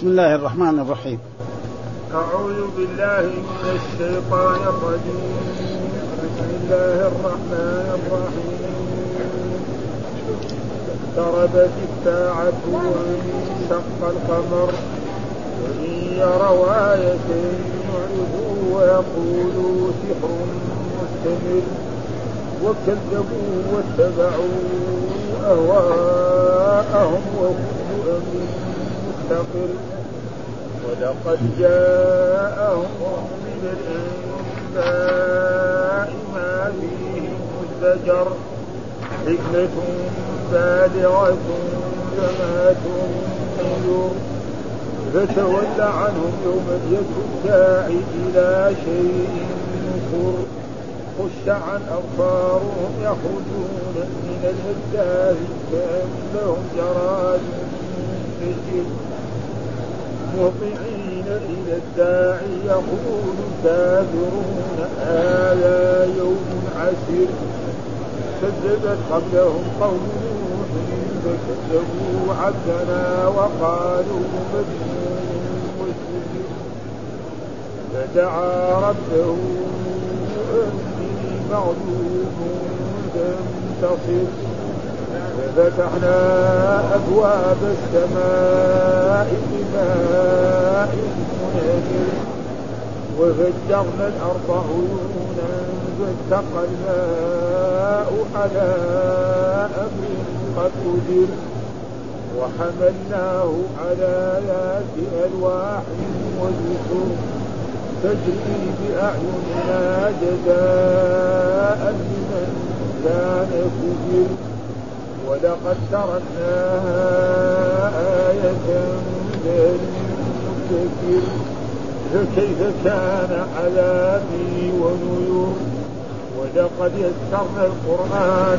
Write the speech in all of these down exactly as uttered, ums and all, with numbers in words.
بسم الله الرحمن الرحيم. أعوذ بالله من الشيطان الرجيم. بسم الله الرحمن الرحيم. اقتربت الساعة وانشق القمر وإن يروا آية يعرضوا ويقولوا سحر مستمر وكذبوا واتبعوا أهواءهم وكل أمر مستقر ولقد جاءهم من الأنباء ما فيه مزدجر حكمة بالغة فما تنذر فتول عنهم يوم يدعو الداعي إلى شيء نكر خش عن أبصارهم يخرجون من الأجداث كأنهم جراد منتشر مهطعين إلى الداعي يقول الكافرون هذا يوم عسير كذبت قبلهم قوم نوح فكذبوا عبدنا وقالوا مجنون وسحر فدعا ربه أني مغلوب فانتصر ففتحنا أبواب السماء بماء منهمر وفجرنا الأرض عيونا فالتقى الماء على أمر قد قدر وحملناه على ذات ألواح ودسر تجري بأعيننا جزاء لمن كان كفر ولقد تركناها آية للمتقين فكيف كان عذابي ونذر ولقد يسرنا القرآن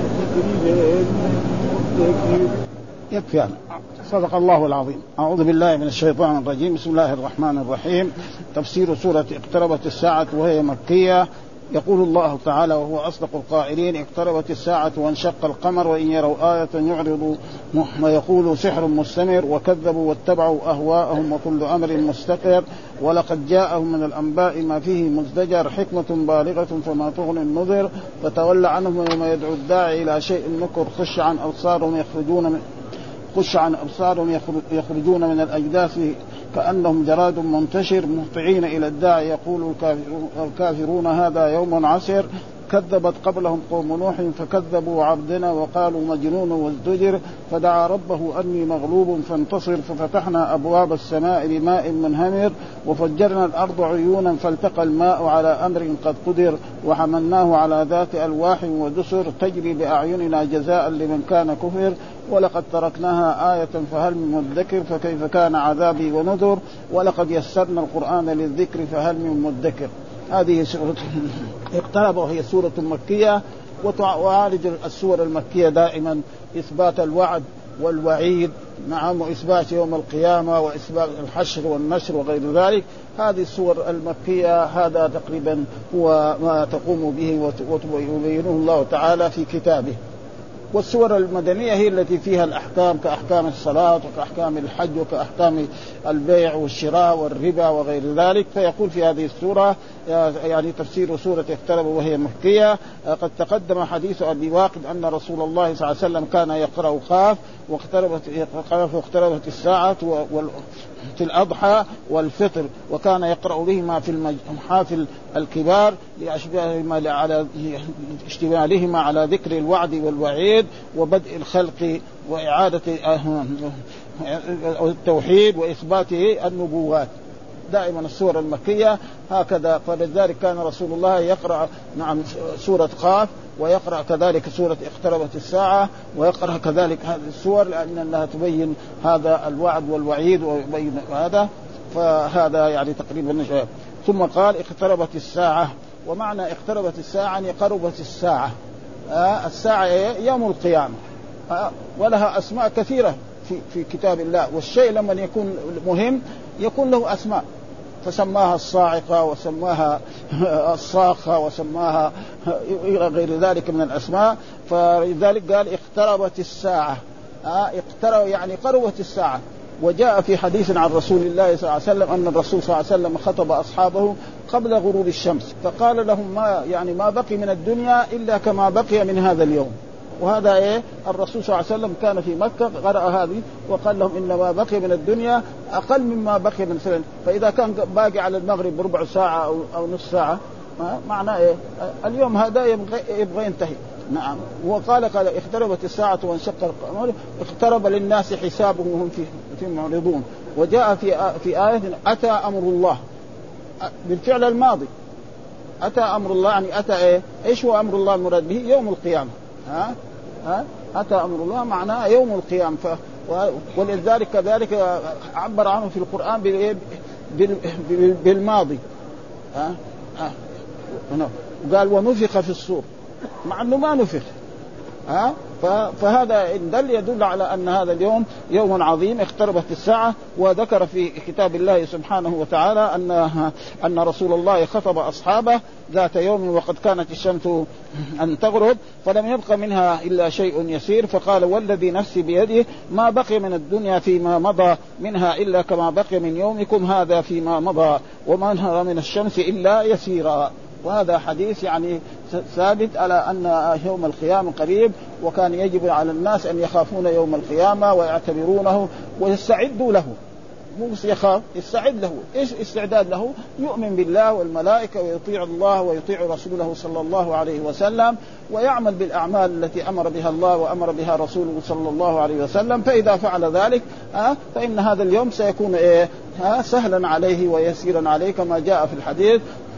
للذكر للمتقين. يكفي يعني. صدق الله العظيم. أعوذ بالله من الشيطان الرجيم. بسم الله الرحمن الرحيم. تفسير سورة اقتربت الساعة وهي مكية. يقول الله تعالى وهو أصدق القائلين: اقتربت الساعة وانشق القمر وإن يروا آية يعرضوا ويقولوا سحر مستمر وكذبوا واتبعوا أهواءهم وكل أمر مستقر ولقد جاءهم من الأنباء ما فيه مزدجر حكمة بالغة فما تغني النذر فتول عنهم يوم يدعو الداعي إلى شيء نكر خش عن أبصارهم يخرجون من خش عن أبصارهم يخرجون من الأجداث كأنهم جراد منتشر مهطعين إلى الداعي يقول الكافرون هذا يوم عسر كذبت قبلهم قوم نوح فكذبوا عبدنا وقالوا مجنون وازدجر فدعا ربه أني مغلوب فانتصر ففتحنا أبواب السماء بماء منهمر وفجرنا الأرض عيونا فالتقى الماء على أمر قد قدر وحملناه على ذات ألواح ودسر تجري بأعيننا جزاء لمن كان كفر ولقد تركناها آية فهل من مدكر فكيف كان عذابي ونذر ولقد يسرنا القرآن للذكر فهل من مدكر. هذه سورة اقترب وهي سورة مكية وتعالج السور المكية دائما إثبات الوعد والوعيد نعم وإثبات يوم القيامة وإثبات الحشر والنشر وغير ذلك. هذه السور المكية هذا تقريبا هو ما تقوم به ويبينه الله تعالى في كتابه. والسور المدنية هي التي فيها الأحكام كأحكام الصلاة وكأحكام الحج وكأحكام البيع والشراء والربا وغير ذلك. فيقول في هذه السورة يعني تفسير سورة اقترب وهي مكية. قد تقدم حديث أبي واقد أن رسول الله صلى الله عليه وسلم كان يقرأ قاف واقتربت واقتربت الساعة في الأضحى والفطر وكان يقرأ بهما في المحافل الكبار لأشباههما على اشتمالهما على ذكر الوعد والوعيد وبدء الخلق وإعادة التوحيد وإثبات النبوات. دائما السورة المكية هكذا. فلذلك كان رسول الله يقرأ نعم سورة قاف ويقرأ كذلك سورة اقتربت الساعة ويقرأ كذلك هذه السور لأنها تبين هذا الوعد والوعيد ويبين هذا. فهذا يعني تقريبا. ثم قال اقتربت الساعة ومعنى اقتربت الساعة يعني قربت الساعة. آه الساعة يوم القيامة. آه ولها أسماء كثيرة في في كتاب الله. والشيء لما يكون مهم يكون له أسماء فسماها الصاعقة وسماها الصاخة وسماها غير ذلك من الأسماء. فلذلك قال اقتربت الساعة. آه اقترب يعني قربت الساعة وجاء في حديث عن رسول الله صلى الله عليه وسلم أن الرسول صلى الله عليه وسلم خطب أصحابه قبل غروب الشمس فقال لهم ما يعني ما بقي من الدنيا إلا كما بقي من هذا اليوم. وهذا إيه الرسول صلى الله عليه وسلم كان في مكة قرأ هذه وقال لهم إن ما بقي من الدنيا أقل مما بقي من سنة. فإذا كان باقي على المغرب ربع ساعة أو, أو نص ساعة معناه إيه اليوم هذا يبغى, يبغى ينتهي. نعم. وقال قال اقتربت الساعة وانشق القمر اقترب للناس حسابهم وهم في في معرضون. وجاء في في آية أتى أمر الله بالفعل الماضي. أتى أمر الله يعني أتى إيه إيش هو أمر الله المراد به؟ يوم القيامة. ها ها أتى أمر الله معناه يوم القيامة. ف ولذلك كذلك عبر عنه في القرآن بالماضي. ها ها قال ونفخ في الصور مع أنه ما نفخ. ها فهذا دل يدل على أن هذا اليوم يوم عظيم اقتربت الساعة. وذكر في كتاب الله سبحانه وتعالى أن أن رسول الله خطب أصحابه ذات يوم وقد كانت الشمس أن تغرب فلم يبق منها إلا شيء يسير فقال والذي نفسي بيده ما بقي من الدنيا فيما مضى منها إلا كما بقي من يومكم هذا فيما مضى وما انهر من الشمس إلا يسيرا. وهذا حديث يعني ثابت على أن يوم القيامة قريب وكان يجب على الناس أن يخافون يوم القيامة ويعتبرونه ويستعدوا له. مو بس يخاف يستعد له. إيش استعداد له؟ يؤمن بالله والملائكة ويطيع الله ويطيع رسوله صلى الله عليه وسلم ويعمل بالأعمال التي أمر بها الله وأمر بها رسوله صلى الله عليه وسلم. فإذا فعل ذلك آه فإن هذا اليوم سيكون إيه آه سهلا عليه ويسيرا عليه كما جاء في الحديث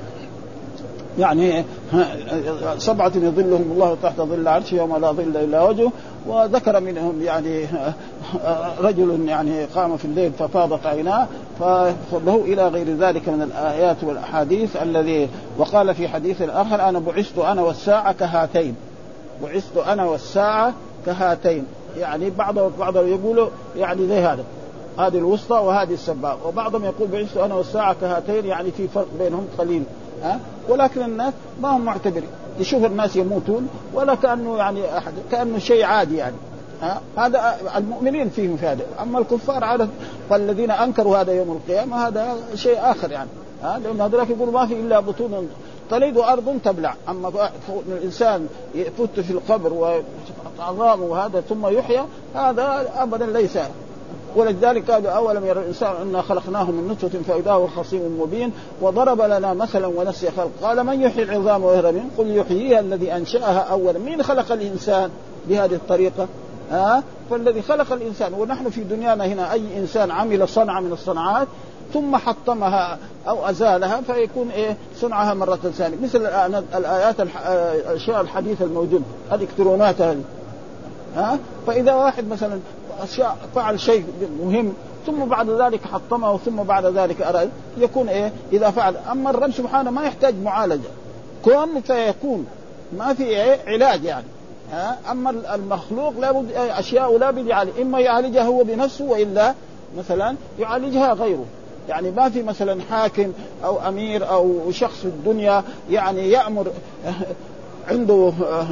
يعني سبعة يظلهم الله تحت ظل عرشه يوم لا ظل إلا وجهه. وذكر منهم يعني رجل يعني قام في الليل ففاضت عيناه فله إلى غير ذلك من الآيات والأحاديث الذي وقال في حديث آخر أنا بعثت أنا والساعة كهاتين. بعثت أنا والساعة كهاتين يعني بعض بعضهم يقولوا يعني زي هذا هذه الوسطى وهذه السباق. وبعضهم يقول بعثت أنا والساعة كهاتين يعني في فرق بينهم قليل. ها ولكن الناس ما هم معتبرين يشوف الناس يموتون ولا كأنه يعني أحد كأنه شيء عادي يعني. ها هذا المؤمنين فيهم في هذا. أما الكفار عادة فالذين أنكروا هذا يوم القيامة هذا شيء آخر يعني. ها لأن هذولك يقولوا ما في إلا بطون تلد أرض تبلع. أما الإنسان يفوت في القبر وعظامه وهذا ثم يحيى هذا أبدا ليس. ولذلك قالوا أولم يرى الإنسان أنا خلقناه من نطفة فإذا هو خصيم مبين وضرب لنا مثلا ونسي خلق قال من يحيي العظام وهي رميم قل يحييها الذي أنشأها أولا. مين خلق الإنسان بهذه الطريقة؟ ها فالذي خلق الإنسان. ونحن في دنيانا هنا أي إنسان عمل صنعة من الصنعات ثم حطمها أو أزالها فيكون إيه صنعها مرة ثانية مثل الآيات الأشياء الحديثة الموجودة الإلكترونات هذه. ها فإذا واحد مثلا أشياء فعل شيء مهم ثم بعد ذلك حطمه ثم بعد ذلك أراد يكون إيه إذا فعل. أما الرب سبحانه ما يحتاج معالجة كون فيكون ما في إيه علاج يعني. ها أما المخلوق لابد أشياء لا بد يعالج إما يعالجها هو بنفسه وإلا مثلا يعالجها غيره. يعني ما في مثلا حاكم أو أمير أو شخص في الدنيا يعني يأمر عنده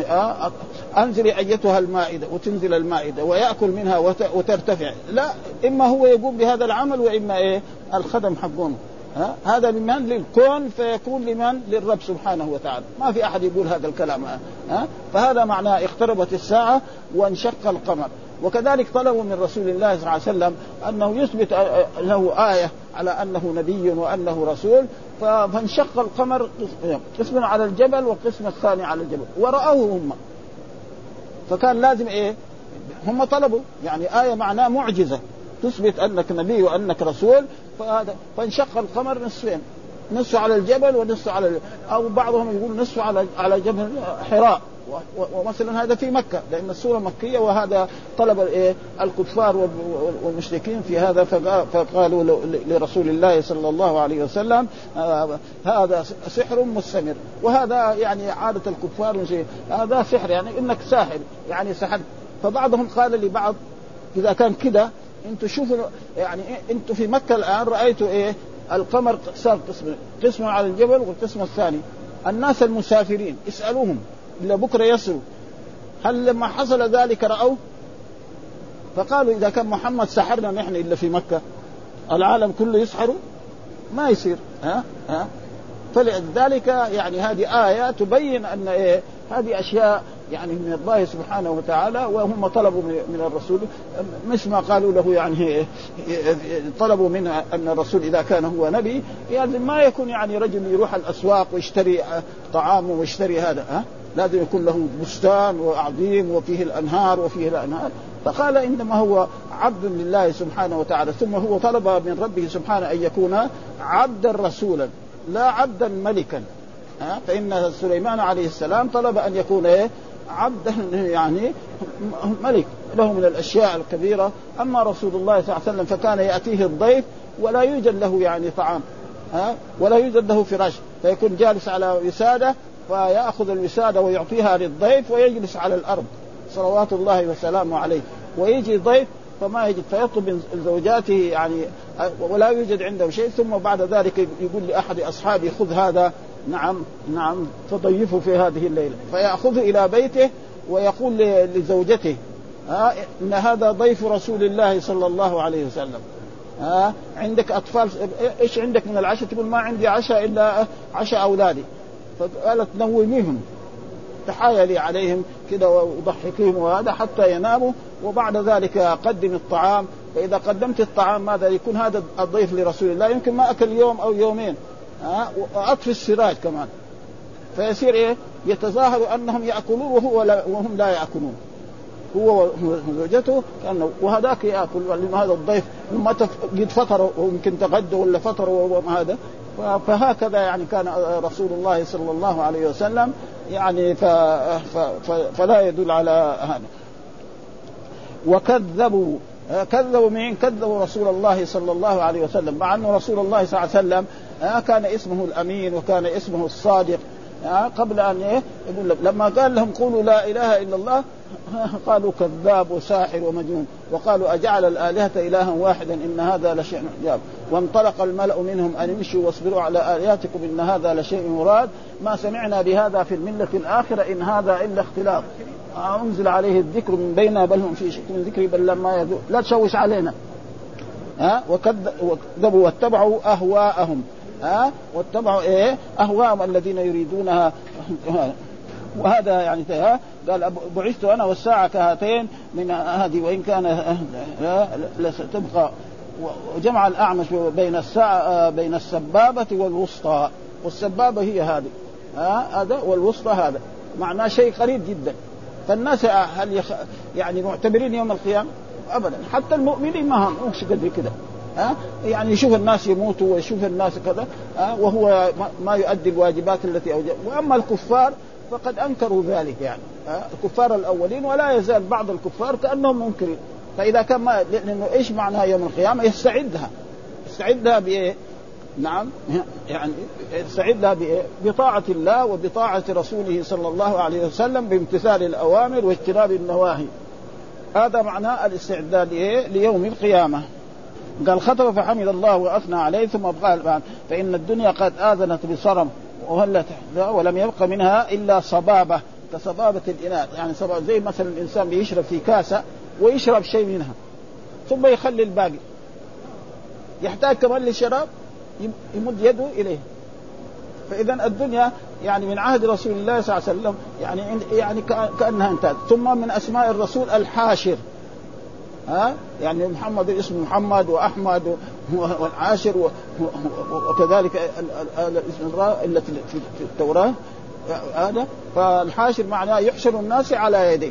أنزل أيتها المائدة وتنزل المائدة ويأكل منها وترتفع. لا إما هو يقوم بهذا العمل وإما إيه الخدم حقونه. ها هذا لمن للكون فيكون لمن للرب سبحانه وتعالى. ما في أحد يقول هذا الكلام. ها فهذا معناه اقتربت الساعة وانشق القمر. وكذلك طلبوا من رسول الله صلى الله عليه وسلم أنه يثبت له آية على أنه نبي وأنه رسول فانشق القمر قسم على الجبل وقسم الثاني على الجبل ورأوه هم. فكان لازم إيه هم طلبوا يعني آية معناه معجزة تثبت أنك نبي وأنك رسول. فهذا فانشق القمر نصفين نصف على الجبل ونصف على ال... أو بعضهم يقول نصف على على جبل حراء. ومثلا هذا في مكة لأن السورة مكية وهذا طلب الايه الكفار والمشركين في هذا فقالوا لرسول الله صلى الله عليه وسلم هذا سحر مستمر. وهذا يعني عادة الكفار هذا سحر يعني إنك ساحر يعني سحر. فبعضهم قال لبعض إذا كان كده انتوا شوفوا يعني انتوا في مكة الآن رأيتوا ايه القمر صار قسم قسم على الجبل والقسم الثاني. الناس المسافرين اسألوهم إلا بكرة يصلوا هل لما حصل ذلك رأوا فقالوا إذا كان محمد سحرنا نحن إلا في مكة العالم كله يسحروا ما يصير. ها ها فلذلك يعني هذه آية تبين أن إيه هذه أشياء يعني من الله سبحانه وتعالى، وهم طلبوا من الرسول مش ما قالوا له يعني طلبوا منه أن الرسول إذا كان هو نبي يعني ما يكون يعني رجل يروح الأسواق ويشتري طعام ويشتري هذا، ها لازم يكون له بستان وعظيم وفيه الأنهار وفيه الأنهار. فقال إنما هو عبد لله سبحانه وتعالى، ثم هو طلب من ربه سبحانه أن يكون عبدا رسولا لا عبدا ملكا. ها فإن سليمان عليه السلام طلب أن يكون إيه عبدا يعني ملك له من الأشياء الكبيرة. أما رسول الله صلى الله عليه وسلم فكان يأتيه الضيف ولا يوجد له يعني طعام، ها ولا يوجد له فراش، فيكون جالس على وسادة فيأخذ الوسادة ويعطيها للضيف ويجلس على الأرض صلوات الله وسلامه عليه. ويجي ضيف فما يجد فيطلب من زوجاته يعني ولا يوجد عنده شيء، ثم بعد ذلك يقول لأحد أصحابه خذ هذا نعم نعم فضيفه في هذه الليلة، فيأخذه إلى بيته ويقول لزوجته ها إن هذا ضيف رسول الله صلى الله عليه وسلم، ها عندك أطفال إيش عندك من العشاء؟ تقول ما عندي عشاء إلا عشاء أولادي. فقالت نوميهم تحايلي عليهم كده وضحكيهم وهذا حتى يناموا، وبعد ذلك قدم الطعام. فإذا قدمت الطعام ماذا يكون هذا الضيف لرسول الله يمكن ما أكل يوم أو يومين، ها وأطفي السراج كمان، فيصير إيه يتظاهر أنهم يأكلون وهو لا وهم لا يأكلون، هو وزوجته كأنه وهذاك يأكل، لأن هذا الضيف ما قد فطر ويمكن تغدى ولا فطر وهذا. فهكذا يعني كان رسول الله صلى الله عليه وسلم يعني ف... ف... ف... فلا يدل على هذا. وكذبوا كذبوا من كذبوا رسول الله صلى الله عليه وسلم، مع أنه رسول الله صلى الله عليه وسلم كان اسمه الأمين وكان اسمه الصادق قبل أن يقول لك. لما قال لهم قولوا لا إله إلا الله قالوا كذاب وساحر ومجنون، وقالوا أجعل الآلهة إلها واحدا إن هذا لشيء عجاب. وانطلق الملأ منهم أن امشوا واصبروا على آلهتكم إن هذا لشيء مراد ما سمعنا بهذا في الملة الآخرة إن هذا إلا اختلاف أنزل عليه الذكر من بيننا بل هم في شك من ذكري بل لما يذوق لا تشوش علينا. ها وكذبوا واتبعوا أهواءهم، ها واتبعوا إيه أهواءهم الذين يريدونها. وهذا يعني قال بعثت أنا والساعة كهاتين من هذه وإن كان لستبقى. وجمع الأعمش بين الساعة بين السبابة والوسطى، والسبابة هي هذه هذا والوسطى هذا معناه شيء قريب جدا. فالناس هل يخ... يعني معتبرين يوم القيامة أبدا، حتى المؤمنين ما هم مش قد كده، ها يعني يشوف الناس يموتوا ويشوف الناس كذا وهو ما يؤدي الواجبات التي أوجب. وأما الكفار فقد أنكروا ذلك يعني الكفار الأولين، ولا يزال بعض الكفار كأنهم منكرين. فإذا كان ما لأنه إيش معناها يوم القيامة يستعدها يستعدها بإيه؟ نعم يعني يستعدها بإيه؟ بطاعة الله وبطاعة رسوله صلى الله عليه وسلم بامتثال الأوامر واجتناب النواهي. هذا معناه الاستعداد إيه؟ ليوم القيامة. قال خطب فحمد الله وأثنى عليه ثم قال فإن الدنيا قد آذنت بصرم وهلت ولم يبق منها إلا صبابة كصبابة الإناء، يعني صبابة زي مثلا الإنسان بيشرب في كاسة ويشرب شيء منها ثم يخلي الباقي، يحتاج كمان للشراب يمد يده إليه. فإذا الدنيا يعني من عهد رسول الله صلى الله عليه وسلم يعني يعني كأنها انتهت. ثم من أسماء الرسول الحاشر، ها يعني محمد اسم محمد وأحمد والعاشر وكذلك الاسم التي في التوراة هذا. فالحاشر معناه يحشر الناس على يديه.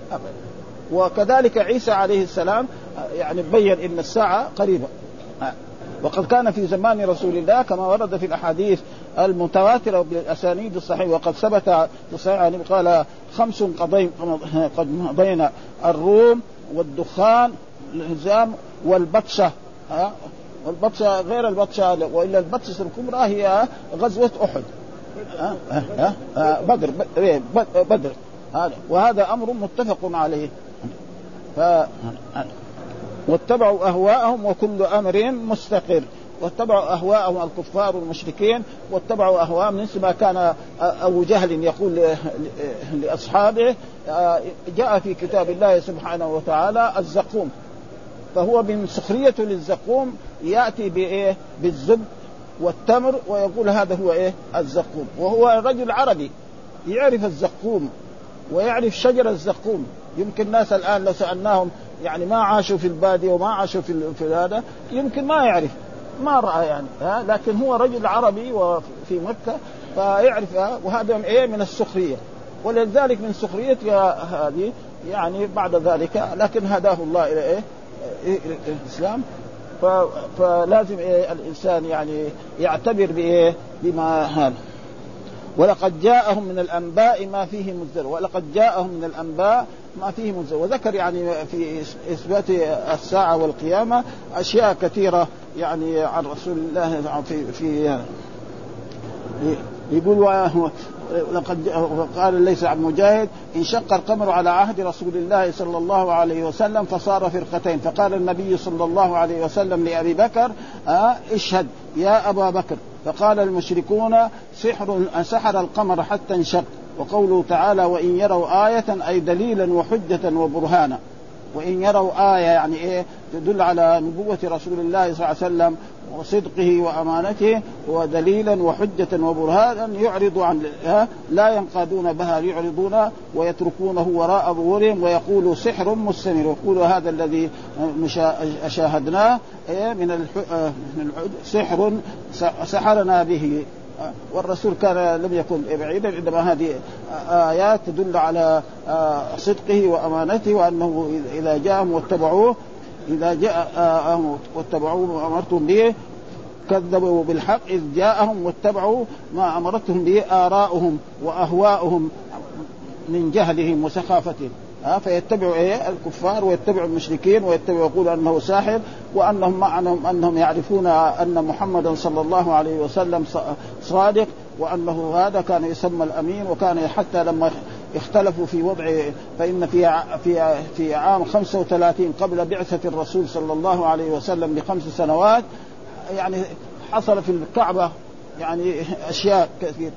وكذلك عيسى عليه السلام يعني بين إن الساعة قريبة، وقد كان في زمان رسول الله كما ورد في الأحاديث المتواترة بالأسانيد الصحيحة. وقد ثبت في الصحيح يعني قال خمس قد مضينا الروم والدخان الهزام والبطشة، ها والبطشة غير البطشة وإلا البطشة الكبرى هي غزوة أحد، ها ها ها بدر بدر هذا. وهذا أمر متفق عليه. ف واتبعوا أهواءهم وكل أمر مستقر. واتبعوا أهواءهم الكفار والمشركين، واتبعوا أهواءهم. مثل ما كان أبو جهل يقول لأصحابه جاء في كتاب الله سبحانه وتعالى الزقوم، فهو من سخريته للزقوم يأتي بإيه بالزب والتمر ويقول هذا هو إيه الزقوم، وهو رجل عربي يعرف الزقوم ويعرف شجر الزقوم. يمكن الناس الآن لو سألناهم يعني ما عاشوا في البادية وما عاشوا في في هذا يمكن ما يعرف ما رأى يعني ها، لكن هو رجل عربي وفي مكة فيعرف، وهذا إيه من السخرية. ولذلك من سخرية هذه يعني بعد ذلك لكن هداه الله إلى إيه إلى الإسلام. فلازم إيه الإنسان يعني يعتبر بإيه بما هذا. ولقد جاءهم من الأنباء ما فيه منذر، ولقد جاءهم من الأنباء ما فيه منذر. وذكر يعني في إثبات الساعة والقيامة أشياء كثيرة يعني عن رسول الله في في يقول لقد قال ليس عن مجاهد انشق القمر على عهد رسول الله صلى الله عليه وسلم فصار فرقتين، فقال النبي صلى الله عليه وسلم لأبي بكر آه اشهد يا أبا بكر، فقال المشركون سحر سحر القمر حتى انشق. وقوله تعالى وإن يروا آية أي دليلا وحجة وبرهانا. وإن يروا آية يعني إيه تدل على نبوة رسول الله صلى الله عليه وسلم وصدقه وأمانته ودليلا وحجة وبرهانا يعرض عن لا ينقادون بها، يعرضون ويتركونه وراء ظهورهم ويقولوا سحر مستمر، يقول هذا الذي شاهدناه من سحر سحرنا به. والرسول كان لم يكن بعيدا، إنما هذه آيات تدل على صدقه وأمانته وأنه إذا جاءهم واتبعوه إذا جاءهم واتبعوه ما أمرتم به كذبوا بالحق إذ جاءهم واتبعوا ما أمرتهم به آراؤهم وأهواؤهم من جهلهم وسخافتهم. ها فيتبعوا إيه الكفار ويتبعوا المشركين ويتبعوا يقولوا أنه ساحر، وأنهم معنهم أنهم يعرفون أن محمدا صلى الله عليه وسلم صادق، وأنه هذا كان يسمى الأمين. وكان حتى لما اختلفوا في وضع، فإن في في في عام خمسة وثلاثين قبل بعثة الرسول صلى الله عليه وسلم بخمس سنوات يعني حصل في الكعبة يعني أشياء كثير،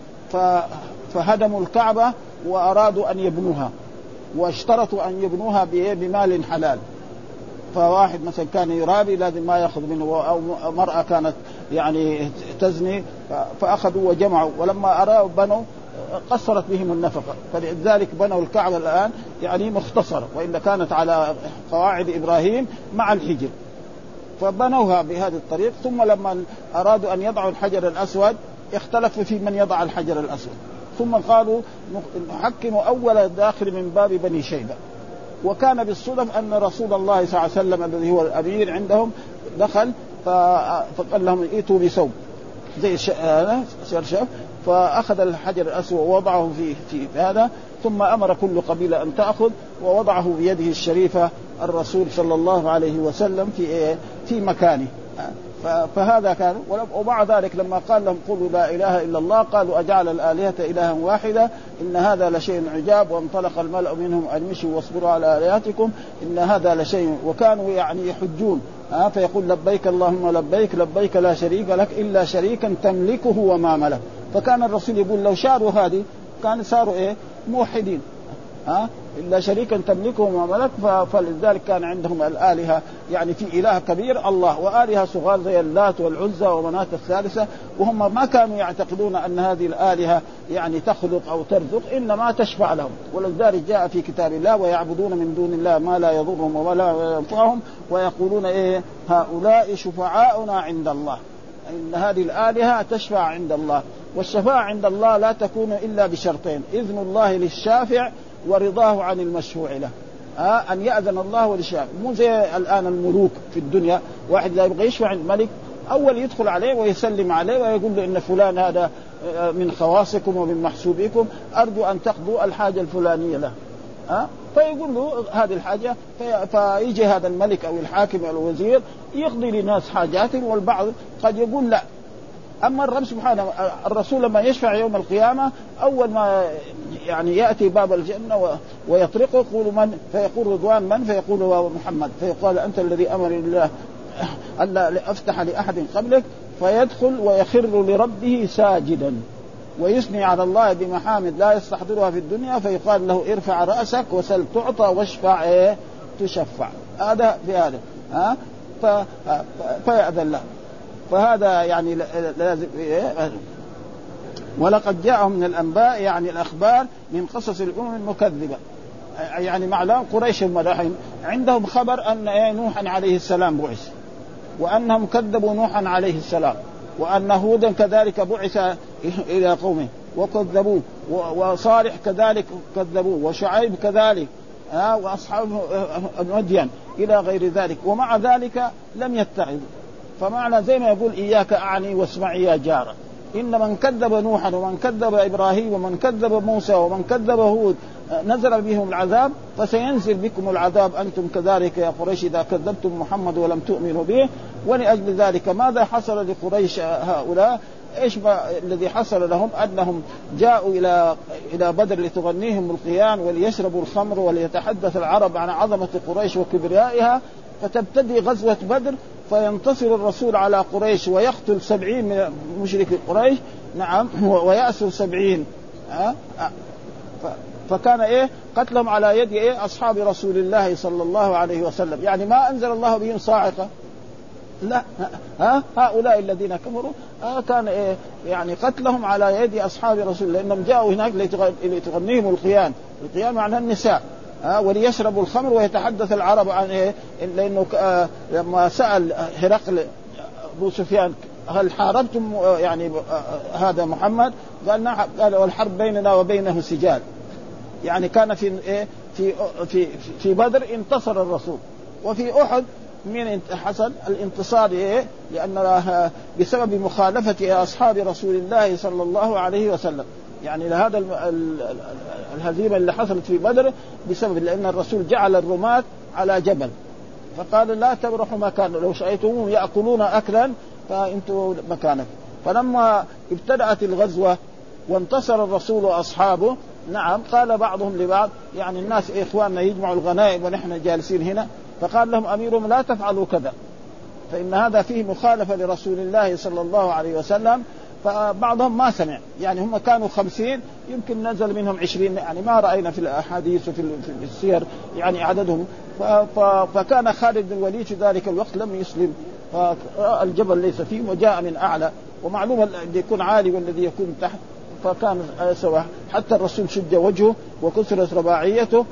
فهدموا الكعبة وأرادوا أن يبنوها واشترطوا أن يبنوها بمال حلال. فواحد مثلا كان يرابي لازم ما يأخذ منه، أو مرأة كانت يعني تزني فأخذوا وجمعوا، ولما أرادوا بنوا قصرت بهم النفقة، فلذلك بنوا الكعبة الآن يعني مختصرة، وإلا كانت على قواعد إبراهيم مع الحجر، فبنوها بهذه الطريق. ثم لما أرادوا أن يضعوا الحجر الأسود اختلفوا في من يضع الحجر الأسود، ثم قالوا نحكم أول داخل من باب بني شيبة. وكان بالصدف أن رسول الله صلى الله عليه وسلم الذي هو الأمير عندهم دخل فقال لهم ائتوا بثوب زي شرشف، فأخذ الحجر الأسود ووضعه في في هذا، ثم أمر كل قبيلة أن تأخذ ووضعه بيده الشريفة الرسول صلى الله عليه وسلم في في مكانه. فهذا كان. ومع ذلك لما قال لهم قولوا لا إله إلا الله قالوا أجعل الآلهة إلها واحدة إن هذا لشيء عجاب. وانطلق الملأ منهم أن مشوا واصبروا على آلهتكم إن هذا لشيء. وكانوا يعني يحجون ها فيقول لبيك اللهم لبيك لبيك لا شريك لك إلا شريكا تملكه وما ملك. فكان الرسول يقول لو شاروا هذه كان صاروا إيه موحدين ها إلا شريكا تملكه وما ملك. فلذلك كان عندهم الآلهة يعني في إله كبير الله وآلهة صغار زي اللات والعزى ومناة الثالثة، وهم ما كانوا يعتقدون أن هذه الآلهة يعني تخلق أو ترزق إنما تشفع لهم. ولذلك جاء في كتاب الله ويعبدون من دون الله ما لا يضرهم ولا ينفعهم ويقولون إيه هؤلاء شفعاؤنا عند الله. إن هذه الآلهة تشفع عند الله، والشفاعة عند الله لا تكون إلا بشرطين: إذن الله للشافع ورضاه عن المشفوع له. آه أن يأذن الله وللشافع، مو زي الآن الملوك في الدنيا واحد إذا يبغى يشفع عند ملك أول يدخل عليه ويسلم عليه ويقول له إن فلان هذا من خواصكم ومن محسوبكم أرجو أن تقضوا الحاجة الفلانية له. آه فيقول له هذه الحاجة، فيجي هذا الملك أو الحاكم أو الوزير يقضي لناس حاجاتهم، والبعض قد يقول لا. أما الرب سبحانه الرسول لما يشفع يوم القيامة أول ما يعني يأتي باب الجنة ويطرقه يقول من، فيقول رضوان من، فيقول هو محمد، فيقال أنت الذي أمر الله ألا أفتح لأحد قبلك، فيدخل ويخر لربه ساجدا ويثني على الله بمحامد لا يستحضرها في الدنيا، فيقال له ارفع رأسك وسل تعطى واشفع ايه تشفع. هذا في هذا ها فيأذن له. فهذا يعني لازم إيه؟ ولقد جاءهم من الأنباء يعني الأخبار من قصص الأمم المكذبة، يعني معلوم قريش المدحين عندهم خبر أن إيه نوحا عليه السلام بعث، وأنهم كذبوا نوحا عليه السلام، وأن هودا كذلك بعث إلى قومه وكذبوه، وصالح كذلك كذبوه، وشعيب كذلك ها وأصحاب مدين إلى غير ذلك، ومع ذلك لم يتعظوا. فمعنى زي ما يقول إياك أعني واسمعي يا جارة، إن من كذب نوحا ومن كذب إبراهيم ومن كذب موسى ومن كذب هود نزل بهم العذاب، فسينزل بكم العذاب أنتم كذلك يا قريش إذا كذبتم محمد ولم تؤمنوا به. ولأجل ذلك ماذا حصل لقريش هؤلاء؟ إيش الذي حصل لهم؟ أنهم جاءوا إلى إلى بدر لتغنيهم القيان وليشربوا الخمر وليتحدث العرب عن عظمة قريش وكبريائها، فتبتدي غزوة بدر فينتصر الرسول على قريش ويقتل سبعين من مشركي قريش، نعم، ويأسر سبعين. أه؟ أه؟ فكان إيه قتلهم على يد إيه أصحاب رسول الله صلى الله عليه وسلم، يعني ما أنزل الله بهم صاعقة، لا، ها هؤلاء الذين كفروا آه كان إيه يعني قتلهم على يد أصحاب رسول الله، لأنهم جاءوا هناك لتغنيهم القيان. القيان معناه النساء، آه وليشربوا الخمر ويتحدث العرب عن إيه، لأنه آه لما سأل هرقل أبو سفيان هل حاربتم آه يعني آه هذا محمد؟ قال نعم، قال والحرب بيننا وبينه سجال. يعني كان في إيه في في في بدر انتصر الرسول، وفي أحد من حصل الانتصار إيه؟ لأن بسبب مخالفة أصحاب رسول الله صلى الله عليه وسلم، يعني لهذا الهزيمة اللي حصلت في بدر بسبب لأن الرسول جعل الرماة على جبل، فقال لا تبرحوا مكان، لو شئتم يأكلون أكلا فأنتم مكانك. فلما ابتدأت الغزوة وانتصر الرسول وأصحابه، نعم، قال بعضهم لبعض يعني الناس إخواننا يجمعوا الغنائم ونحن جالسين هنا، فقال لهم أميرهم لا تفعلوا كذا، فإن هذا فيه مخالفة لرسول الله صلى الله عليه وسلم. فبعضهم ما سمع، يعني هم كانوا خمسين يمكن نزل منهم عشرين، يعني ما رأينا في الأحاديث وفي السير يعني عددهم. فكان خالد بن الوليد في ذلك الوقت لم يسلم، فالجبل ليس فيه وجاء من أعلى، ومعلومة الذي يكون عالي والذي يكون تحت، فكان سواء، حتى الرسول شج وجهه وكسرت رباعيته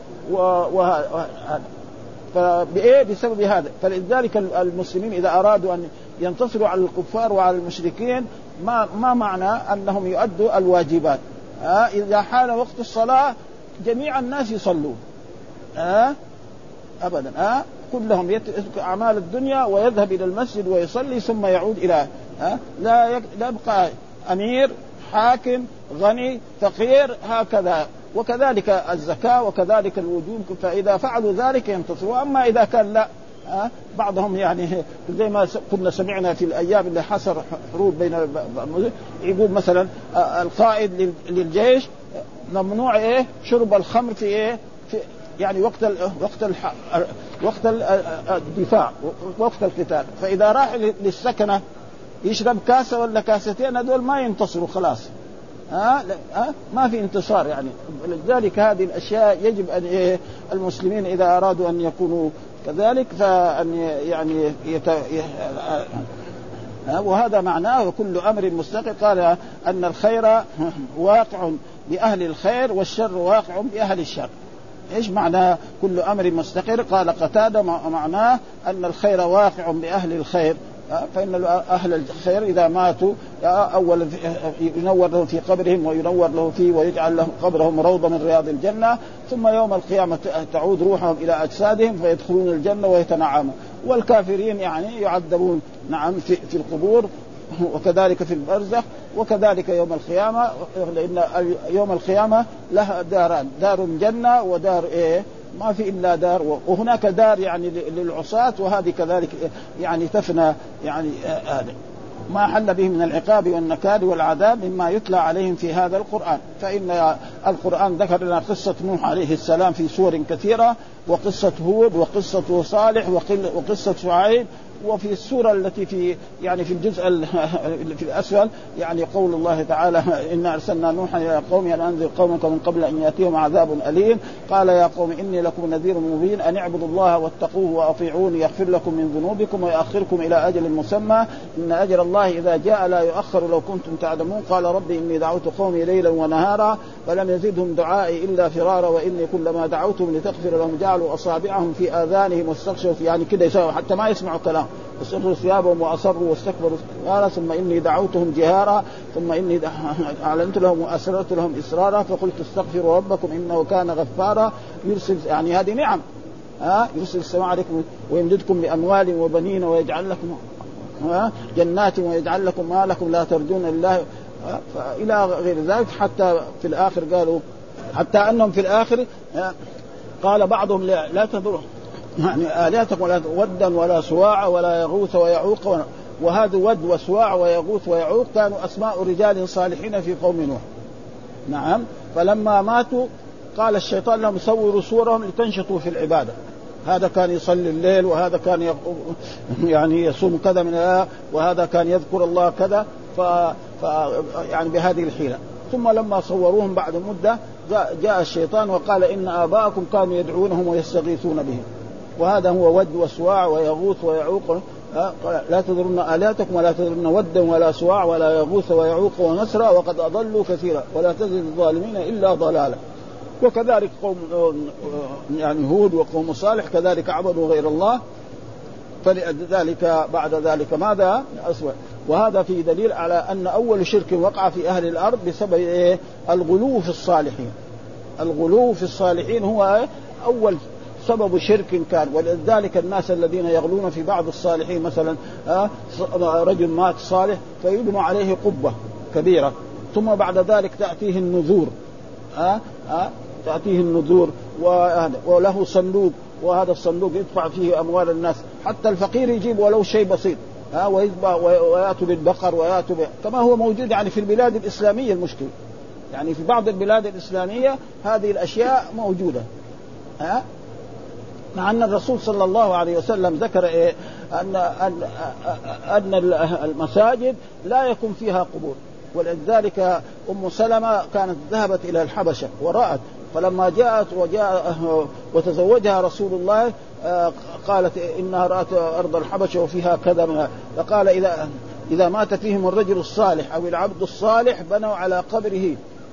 وهذا فبإيه بسبب هذا. فلذلك المسلمين إذا أرادوا أن ينتصروا على الكفار وعلى المشركين ما ما معنى أنهم يؤدوا الواجبات. آه إذا حان وقت الصلاة جميع الناس يصلون، آه أبدا، آه كلهم يترك أعمال الدنيا ويذهب إلى المسجد ويصلي ثم يعود إلى آه لا يك... لا يبقى أمير حاكم غني فقير هكذا. وكذلك الزكاة وكذلك الوجوب، فإذا فعلوا ذلك ينتصروا. أما إذا كان لا أه؟ بعضهم يعني زي ما كنا سمعنا في الأيام اللي حصل حروب بين يقول مثلا أه القائد للجيش ممنوع إيه شرب الخمر في إيه في يعني وقت ال وقت ال وقت الدفاع وقت القتال، فإذا راح للسكنة يشرب كاسة ولا كاستين هذول ما ينتصروا خلاص، ها أه؟ أه؟ ما في انتصار يعني. لذلك هذه الأشياء يجب أن إيه المسلمين إذا أرادوا أن يكونوا كذلك فأن يعني يت... وهذا معناه وكل أمر مستقر. قال أن الخير واقع بأهل الخير والشر واقع بأهل الشر. إيش معنى كل أمر مستقر؟ قال قتادة معناه أن الخير واقع بأهل الخير، فإن أهل الخير إذا ماتوا أولا ينور لهم في قبرهم وينور له فيه ويجعل لهم قبرهم روضة من رياض الجنة، ثم يوم القيامة تعود روحهم إلى أجسادهم فيدخلون الجنة ويتنعمون. والكافرين يعني يعذبون نعم في, في القبور وكذلك في البرزخ وكذلك يوم القيامة، لأن يوم القيامة لها داران، دار جنة ودار إيه ما في إلا دار، وهناك دار يعني للعصاة وهذه كذلك يعني تفنى يعني هذا ما حل به من العقاب والنكال والعذاب مما يتلى عليهم في هذا القرآن. فإن القرآن ذكر لنا قصة نوح عليه السلام في سور كثيرة، وقصة هود وقصة صالح وقصة شعيب وفي السورة التي في يعني في الجزء في الأسفل يعني قول الله تعالى إنا أرسلنا نوحا إلى قومه أن أنذر قومك من قبل أن يأتيهم عذاب أليم قال يا قوم إني لكم نذير مبين أن اعبدوا الله واتقوه وأطيعوني يغفر لكم من ذنوبكم ويؤخركم إلى أجل مسمى إن أجل الله إذا جاء لا يؤخر لو كنتم تعلمون قال ربي إني دعوت قومي ليلا ونهارا فلم يزدهم دعائي إلا فرارا وإني كلما دعوتهم لتغفر لهم جعلوا أصابعهم في آذانهم واستغشوا يعني كده يسوي حتى ما يسمعوا كلام واستغشوا ثيابهم وأصروا واستكبروا قال ثم إني دعوتهم جهارا ثم إني أعلنت لهم وأسررت لهم إسرارا فقلت استغفروا ربكم إنه كان غفارا يرسل يعني هذه نعم ها يرسل السماء عليكم ويمددكم بأموال وبنين ويجعل لكم ها جنات ويجعل لكم ما لكم لا ترجون الله إلى غير ذلك. حتى في الآخر قالوا حتى أنهم في الآخر قال بعضهم لا, لا تضروا يعني آلهتكم ولا ودا ولا سواع ولا يغوث ويعوق وهذا ود وسواع ويغوث ويعوق كانوا أسماء رجال صالحين في قوم نوح. نعم فلما ماتوا قال الشيطان لهم صوروا صورهم لتنشطوا في العبادة هذا كان يصلي الليل وهذا كان يعني يصوم كذا من الله وهذا كان يذكر الله كذا ف... ف يعني بهذه الحيلة. ثم لما صوروهم بعد مدة جاء الشيطان وقال إن آباءكم كانوا يدعونهم ويستغيثون بهم وهذا هو ود وسواع ويغوث ويعوق لا تذرن آلهتكم ولا تذرن ودا ولا سواع ولا يغوث ويعوق ونسرا وقد أضلوا كثيرا ولا تزد الظالمين إلا ضلالا. وكذلك قوم يعني هود وقوم صالح كذلك عبدوا غير الله فلذلك بعد ذلك ماذا أسوأ. وهذا في دليل على أن أول شرك وقع في أهل الأرض بسبب إيه؟ الغلو في الصالحين. الغلو في الصالحين هو أول سبب شرك كان. ولذلك الناس الذين يغلون في بعض الصالحين مثلا رجل مات صالح فيبنوا عليه قبة كبيرة ثم بعد ذلك تأتيه النذور أه؟ أه؟ تأتيه النذور وله صندوق وهذا الصندوق يدفع فيه أموال الناس حتى الفقير يجيب ولو شيء بسيط ها أه؟ ويذبح ويأتوا بالبقر ويأتوا ب... كما هو موجود يعني في البلاد الإسلامية. المشكلة يعني في بعض البلاد الإسلامية هذه الأشياء موجودة ها أه؟ مع أن الرسول صلى الله عليه وسلم ذكر إيه أن أن أن المساجد لا يكون فيها قبور. ولذلك أم سلمة كانت ذهبت إلى الحبشة ورأت فلما جاءت وجاء وتزوجها رسول الله قالت إنها رأت أرض الحبشة وفيها كذا منها. فقال إذا إذا مات فيهم الرجل الصالح أو العبد الصالح بنوا على قبره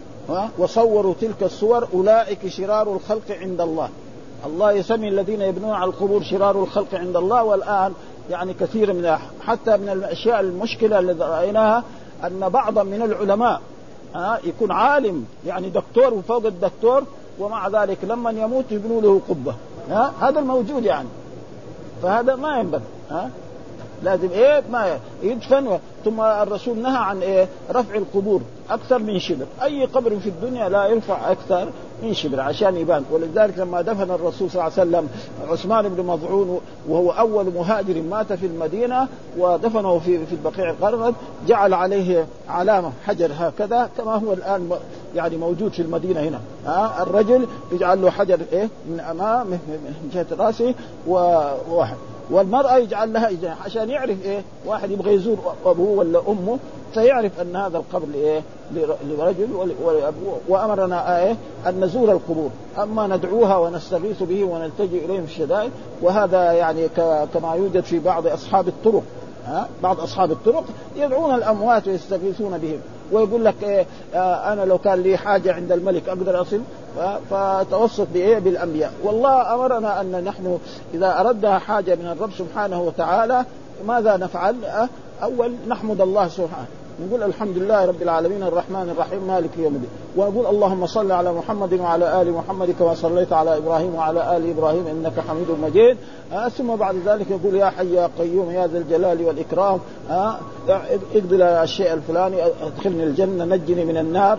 وصوروا تلك الصور أولئك شرار الخلق عند الله. الله يسمي الذين يبنون على القبور شرار الخلق عند الله. والآن يعني كثير من حتى من الأشياء المشكلة التي رأيناها أن بعضا من العلماء ها يكون عالم يعني دكتور وفوق الدكتور ومع ذلك لما يموت يبنوا له قبة ها هذا الموجود يعني. فهذا ما ينبغي ها لازم إيه ما يدفن. ثم الرسول نهى عن إيه رفع القبور أكثر من شبر. أي قبر في الدنيا لا يرفع أكثر من شبر عشان يبان. ولذلك لما دفن الرسول صلى الله عليه وسلم عثمان بن مظعون وهو أول مهاجر مات في المدينة ودفنه في في البقيع الغرقد جعل عليه علامة حجر هكذا كما هو الآن يعني موجود في المدينة هنا ها الرجل يجعل له حجر إيه من أمام من جهة رأسه وواحد والمرأة يجعل لها إجناح عشان يعرف إيه واحد يبغى يزور أبوه ولا أمه فيعرف أن هذا القبر إيه لرجل ولأبوه. وأمرنا إيه أن نزور القبور أما ندعوها ونستغيث به ونلتجئ إليهم في الشدائد. وهذا يعني كما يوجد في بعض أصحاب الطرق ها بعض أصحاب الطرق يدعون الأموات ويستغيثون بهم ويقول لك إيه آه أنا لو كان لي حاجة عند الملك أقدر أصل فتوسط بإيه بالأنبياء. والله أمرنا أن نحن إذا أردنا حاجة من الرب سبحانه وتعالى ماذا نفعل؟ أول نحمد الله سبحانه نقول الحمد لله رب العالمين الرحمن الرحيم مالك يوم الدين ونقول اللهم صل على محمد وعلى آل محمد كما صليت على إبراهيم وعلى آل إبراهيم إنك حميد مجيد. ثم بعد ذلك يقول يا حي يا قيوم يا ذا الجلال والإكرام اقضي لي الشيء الفلاني ادخلني الجنة نجني من النار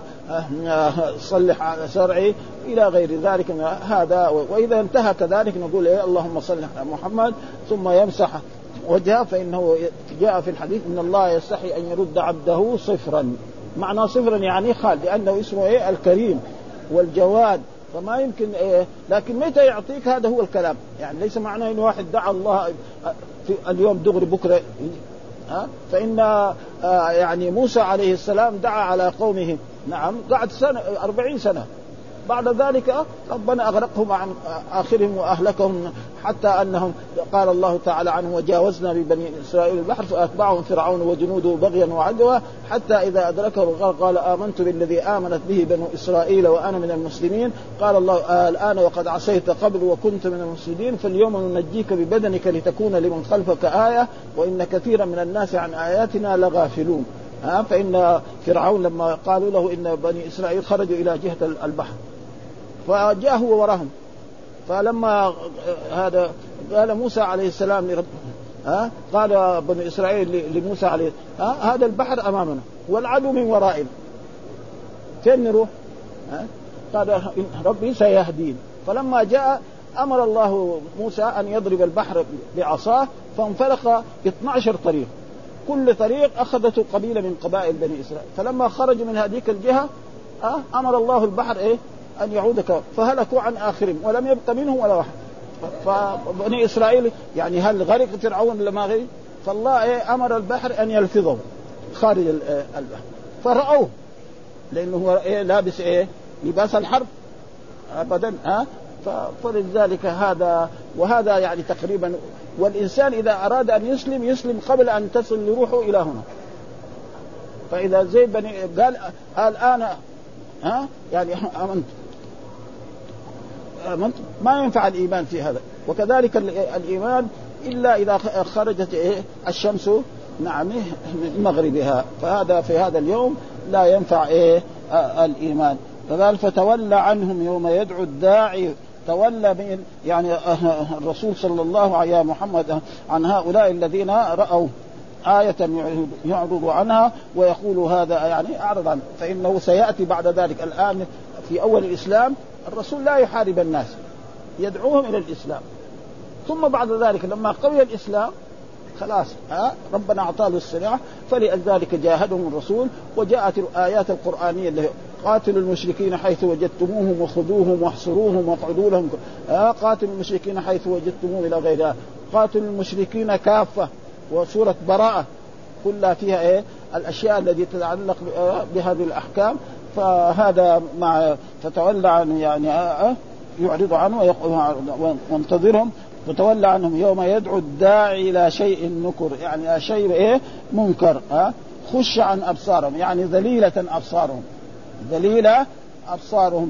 صلح على شرعي إلى غير ذلك هذا. وإذا انتهى كذلك نقول إيه اللهم صل على محمد ثم يمسح وجهه فإنه جاء في الحديث إن الله يستحي أن يرد عبده صفرا. معنى صفرا يعني خال لأنه اسمه إيه الكريم والجواد فما يمكن إيه. لكن متى يعطيك هذا هو الكلام، يعني ليس معناه إنه واحد دعا الله في اليوم دغري بكرة ها. فإن آه يعني موسى عليه السلام دعا على قومه نعم قعد سنة أربعين سنة، بعد ذلك ربنا أغرقهم عن آخرهم وأهلكهم، حتى أنهم قال الله تعالى عنه وجاوزنا ببني إسرائيل البحر فأتبعهم فرعون وجنوده بغيا وعدوى حتى إذا أدركه الغرق قال آمنت بالذي آمنت به بنو إسرائيل وأنا من المسلمين. قال الله آه الآن وقد عصيت قبل وكنت من المفسدين فاليوم ننجيك ببدنك لتكون لمن خلفك آية وإن كثيرا من الناس عن آياتنا لغافلون. ها فإن فرعون لما قالوا له إن بني إسرائيل خرجوا إلى جهة البحر فجاء هو وراهم، فلما هذا قال موسى عليه السلام لرب ها قال بني إسرائيل لموسى عليه ها هذا البحر أمامنا والعدو من ورائنا فين نروح؟ ها قال ربي سيهدين. فلما جاء أمر الله موسى أن يضرب البحر بعصاه فانفلق اثني عشر طريق، كل طريق أخذته قبيلة من قبائل بني إسرائيل. فلما خرجوا من هذه الجهة أه أمر الله البحر إيه أن يعود فهلكوا عن آخرهم ولم يبق منهم ولا واحد. فبني إسرائيل يعني هل غرق فرعون لما غرق؟ فالله إيه أمر البحر أن يلفظه خارج البحر فرأوه لأنه هو إيه لابس إيه لباس الحرب أبدا ها أه؟ فلذلك هذا وهذا يعني تقريبا. والإنسان إذا أراد أن يسلم يسلم قبل أن تصل لروحه إلى هنا. فإذا زي بني قال الآن ها يعني آمنت آمنت ما ينفع الإيمان في هذا. وكذلك الإيمان إلا إذا خرجت إيه الشمس نعم من مغربها، فهذا في هذا اليوم لا ينفع إيه الإيمان. فقال فتولى عنهم يوم يدعو الداعي، تولى من يعني الرسول صلى الله عليه محمد عن هؤلاء الذين رأوا آية يعرض عنها ويقول هذا يعني أعرض عنه. فإنه سيأتي بعد ذلك. الآن في أول الإسلام الرسول لا يحارب الناس يدعوهم إلى الإسلام، ثم بعد ذلك لما قوي الإسلام خلاص ها ربنا أعطاه السلاح فلذلك جاهدهم الرسول. وجاءت الآيات القرآنية اللي قاتلوا المشركين حيث وجدتموهم وخذوهم واحصروهم واقعدوا لهم ها قاتلوا المشركين حيث وجدتموهم إلى غيرها، قاتلوا المشركين كافة، وسورة براءة كلها فيها إيه الأشياء التي تتعلق بهذه الأحكام. فهذا مع فتولى عنه يعني يعرض عنه وانتظرهم فتولى عنهم يوم يدعو الداعي إلى شيء نكر، يعني شيء إيه منكر ها خش عن أبصارهم يعني ذليلة أبصارهم ذليلة أبصارهم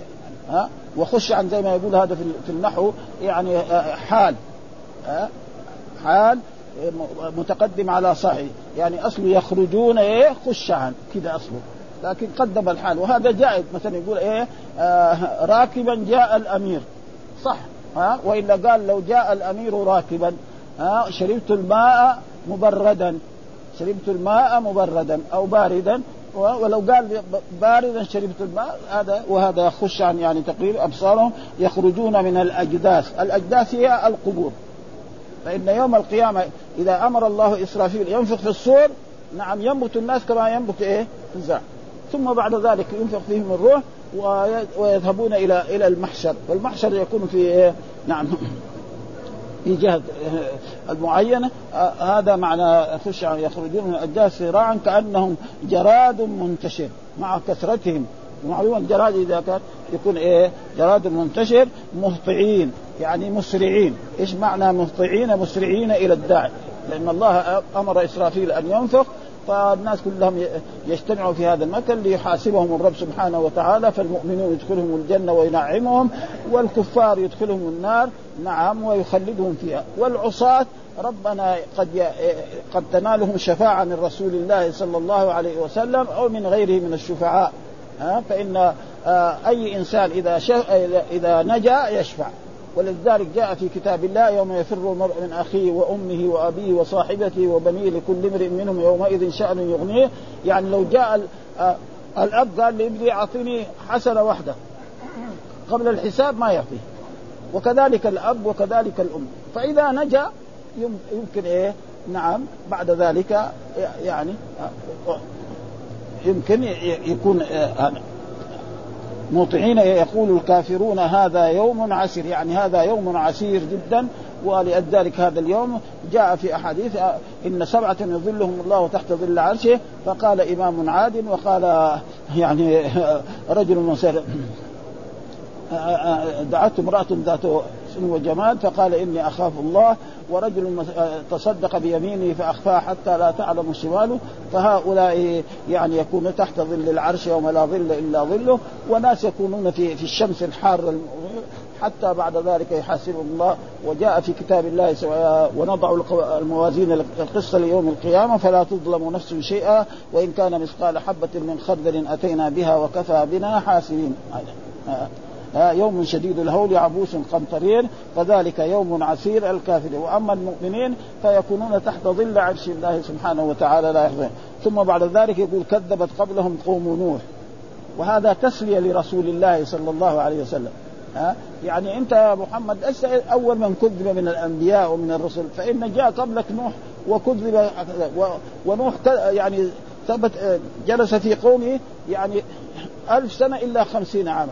ها وخش عن زي ما يقول هذا في النحو يعني حال ها حال متقدم على صحيح يعني أصله يخرجون إيه خش عن كده أصله، لكن قدم الحال. وهذا جائز مثلا يقول إيه آه راكبا جاء الأمير صح ها، وإلا قال لو جاء الأمير راكبا ها شربت الماء مبردا شربت الماء مبردا أو باردا، ولو قال باردا شربت الماء هذا. وهذا خش عن يعني تقرير أبصارهم يخرجون من الأجداث. الأجداث هي القبور. فإن يوم القيامة إذا أمر الله إسرافيل ينفخ في الصور نعم ينبت الناس كما ينبت إيه الزرع، ثم بعد ذلك ينفخ فيهم الروح ويذهبون إلى إلى المحشر. والمحشر يكون في إيه نعم في جهة المعينة. هذا معنى خش يخرجون من الأجداث سراعا كأنهم جراد منتشر مع كثرتهم. معلومة الجراد إذا كان يكون إيه جراد منتشر مهطعين يعني مسرعين. إيش معنى مهطعين؟ مسرعين إلى الداعي، لأن الله أمر إسرافيل أن ينفخ فالناس كلهم يجتمعوا في هذا المكان ليحاسبهم الرب سبحانه وتعالى. فالمؤمنون يدخلهم الجنة وينعمهم، والكفار يدخلهم النار نعم ويخلدهم فيها. والعصاة ربنا قد قد تنالهم شفاعة من رسول الله صلى الله عليه وسلم أو من غيره من الشفعاء ها. فإن أي إنسان إذا إذا نجا يشفع. ولذلك جاء في كتاب الله يوم يفر المرء من أخيه وأمه وأبيه وصاحبته وبنيه لكل امرئ منهم يومئذ شأن يغنيه. يعني لو جاء الأب قال لابني أعطيني حسنة واحدة قبل الحساب ما يعطيه، وكذلك الأب وكذلك الأم. فإذا نجا يمكن إيه نعم بعد ذلك يعني يمكن يكون هذا. مطيعين يقول الكافرون هذا يوم عسير، يعني هذا يوم عسير جدا. ولذلك هذا اليوم جاء في أحاديث إن سبعة يظلهم الله تحت ظل عرشه، فقال إمام عادل وقال يعني رجل مسر دعته امرأة ذات سن وجمال فقال إني أخاف الله، ورجل تصدق بيمينه فأخفاها حتى لا تعلم شماله، فهؤلاء يعني يكونون تحت ظل العرش يوم لا ظل إلا ظله، وناس يكونون في في الشمس الحارة حتى بعد ذلك يحاسبهم الله. وجاء في كتاب الله ونضع الموازين القسط ليوم القيامة فلا تظلم نفس شيئا وإن كان مثقال حبة من خردل أتينا بها وكفى بنا حاسبين. يوم شديد الهول عبوس قمطرير فذلك يوم عسير الكافر. وأما المؤمنين فيكونون تحت ظل عرش الله سبحانه وتعالى لا يحزن. ثم بعد ذلك يقول كذبت قبلهم قوم نوح، وهذا تسلية لرسول الله صلى الله عليه وسلم. ها يعني أنت يا محمد أول من كذب من الأنبياء ومن الرسل، فإن جاء قبلك نوح وكذب، ونوح يعني ثبت جلس في قومه يعني ألف سنة إلا خمسين عاما،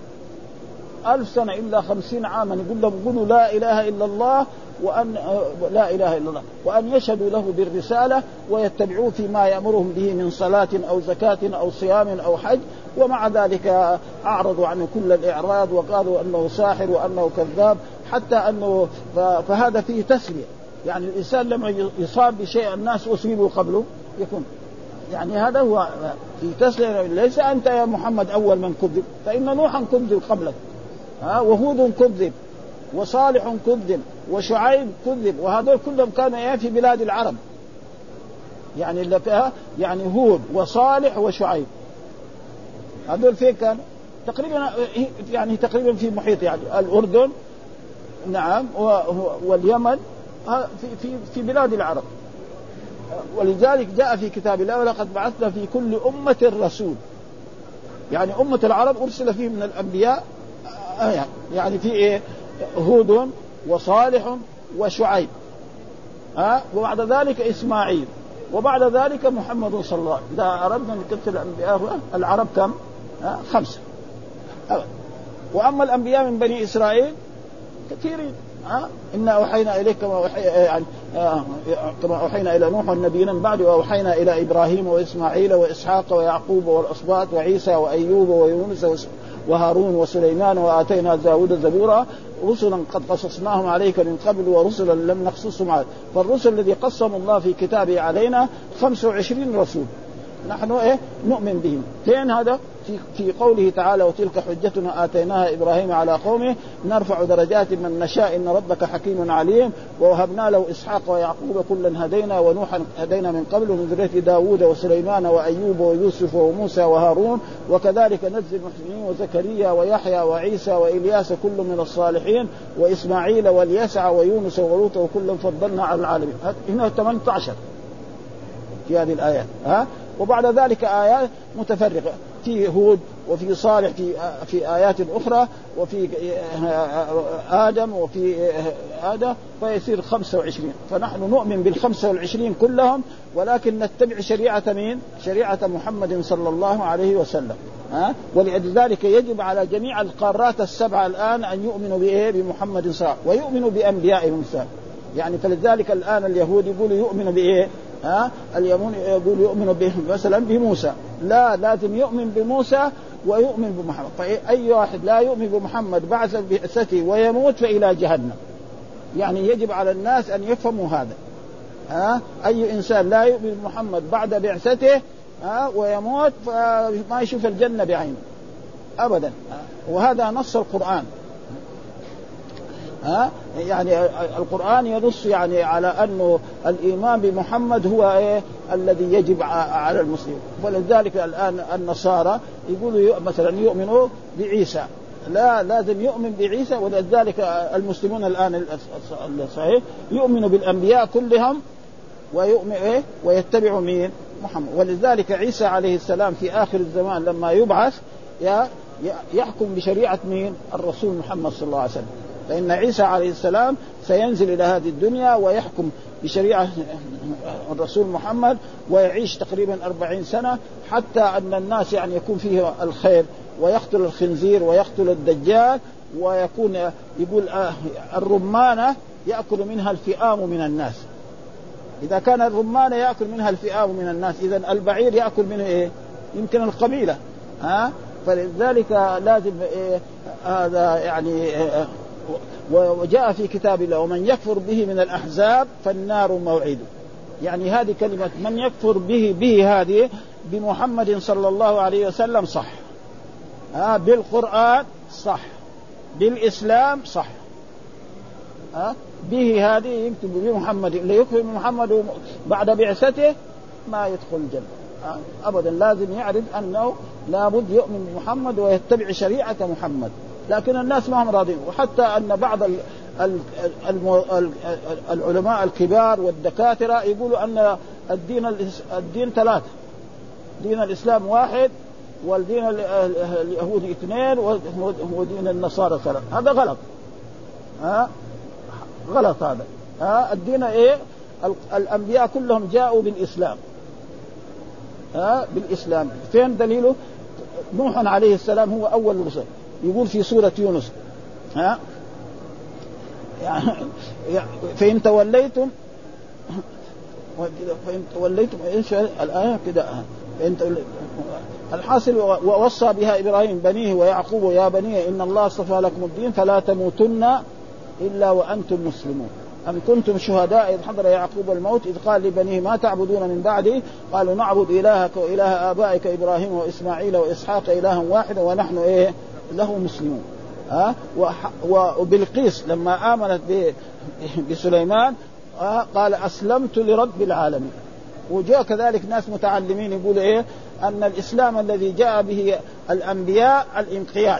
ألف سنة إلا خمسين عاما يقول لهم قولوا لا إله إلا الله وأن لا إله إلا الله وأن يشهدوا له بالرسالة ويتبعوه فيما يأمرهم به من صلاة أو زكاة أو صيام أو حج، ومع ذلك أعرضوا عنه كل الإعراض وقالوا أنه ساحر وأنه كذاب، حتى أنه فهذا فيه تسلية. يعني الإنسان لما يصاب بشيء الناس أصيبوا قبله يكون يعني هذا هو في تسلية. ليس أنت يا محمد أول من كذب، فإن نوحا كذب قبلك، ها وهود كذب وصالح كذب وشعيب كذب، وهذول كلهم كانوا في بلاد العرب. يعني اللي فيها يعني هود وصالح وشعيب هذول فين كان تقريبا يعني تقريبا في محيط يعني الأردن نعم واليمن في في في بلاد العرب. ولذلك جاء في كتاب الله ولقد بعثنا في كل أمة رسول، يعني أمة العرب أرسل فيه من الأنبياء يعني في إيه هود وصالح وشعيب، ها وبعد ذلك إسماعيل، وبعد ذلك محمد صلى الله عليه وسلم. إذا أردنا نكتب الأنبياء العرب كم؟ ها خمسة. وأما الأنبياء من بني إسرائيل كثيرين، ها إنا أوحينا إليك كما أوحي يعني آه كما أوحينا إلى نوح والنبيين من بعد، وأوحينا إلى إبراهيم وإسماعيل وإسحاق ويعقوب والأسباط وعيسى وأيوب ويونس وهارون وسليمان وآتينا داود زبورا رسلا قد قصصناهم عليك من قبل ورسلا لم نقصصهم عليك. فالرسل الذي قصهم الله في كتابه علينا خمسة وعشرين رسول نحن إيه نؤمن بهم. فين هذا؟ في في قوله تعالى وتلك حجتنا آتيناها إبراهيم على قومه نرفع درجات من نشاء إن ربك حكيم عليم ووهبنا له إسحاق ويعقوب كلا هدينا ونوحا هدينا من قبل من ذرية داود وسليمان وأيوب ويوسف وموسى وهارون وكذلك نجزي المحسنين وزكريا ويحيى وعيسى وإلياس كل من الصالحين وإسماعيل واليسع ويونس ولوط وكلا فضلنا على العالمين. هنا ثمانية عشر في هذه الآيات. ها وبعد ذلك آيات متفرقة في هود وفي صالح في في آيات أخرى وفي آدم وفي آدم فيصير خمسة وعشرين. فنحن نؤمن بالخمسة والعشرين كلهم، ولكن نتبع شريعة مين؟ شريعة محمد صلى الله عليه وسلم. ها ولذلك يجب على جميع القارات السبعة الآن أن يؤمنوا بإيه؟ بمحمد صلى الله عليه وسلم ويؤمنوا بأنبيائهم. يعني فلذلك الآن اليهود يقولوا يؤمنوا بإيه؟ ها اليمون يقول يؤمن به مثلا بموسى، لا لازم يؤمن بموسى ويؤمن بمحمد. فأي واحد لا يؤمن بمحمد بعد بعثته ويموت فإلى جهنم. يعني يجب على الناس أن يفهموا هذا. ها أي إنسان لا يؤمن بمحمد بعد بعثته ها ويموت فما يشوف الجنة بعينه أبدا. وهذا نص القرآن. ها يعني القرآن ينص يعني على أنه الإيمان بمحمد هو إيه الذي يجب على المسلم. ولذلك الآن النصارى يقولوا مثلا يؤمنوا بعيسى، لا لازم يؤمن بعيسى. ولذلك المسلمون الآن الصحيح يؤمنوا بالأنبياء كلهم ويؤمن إيه ويتبعوا مين؟ محمد. ولذلك عيسى عليه السلام في آخر الزمان لما يبعث يحكم بشريعة مين؟ الرسول محمد صلى الله عليه وسلم. فإن عيسى عليه السلام سينزل إلى هذه الدنيا ويحكم بشريعة الرسول محمد ويعيش تقريبا أربعين سنة حتى أن الناس يعني يكون فيه الخير ويقتل الخنزير ويقتل الدجال، ويكون يقول آه الرمانة يأكل منها الفئام من الناس. إذا كان الرمانة يأكل منها الفئام من الناس، إذن البعير يأكل منه إيه؟ يمكن القبيلة. ها؟ فلذلك لازم إيه هذا يعني إيه، وجاء في كتاب الله ومن يكفر به من الأحزاب فالنار موعده. يعني هذه كلمة من يكفر به به هذه بمحمد صلى الله عليه وسلم صح، ها بالقرآن صح، بالإسلام صح، ها به هذه يكتب بمحمد، اللي يكفر بمحمد بعد بعثته ما يدخل الجنة أبدا. لازم يعرف أنه لابد يؤمن بمحمد ويتبع شريعة محمد. لكن الناس ما هم راضين، وحتى أن بعض ال ال ال العلماء الكبار والدكاترة يقولوا أن الدين الدين ثلاثة، دين الإسلام واحد، والدين اليهودي اثنين، ودين النصارى ثلاثة. هذا غلط، ها غلط هذا. ها الدين إيه؟ الأنبياء كلهم جاءوا بالإسلام، ها بالإسلام. فين دليله؟ نوح عليه السلام هو أول رسول، يقول في سورة يونس ها يعني فإن توليتم فإن توليتم إيش الآية كده الحاصل ووصى بها إبراهيم بنيه ويعقوب يا بني إن الله اصطفى لكم الدين فلا تموتن إلا وأنتم مسلمون. أم كنتم شهداء إذ حضر يعقوب الموت إذ قال لبنيه ما تعبدون من بعدي قالوا نعبد إلهك وإله آبائك إبراهيم وإسماعيل وإسحاق إلها واحدا ونحن إيه له مسلمون. ها وبالقيس لما آمنت بسليمان قال أسلمت لرب العالمين. وجاء كذلك ناس متعلمين يقول إيه أن الإسلام الذي جاء به الأنبياء الانقياد،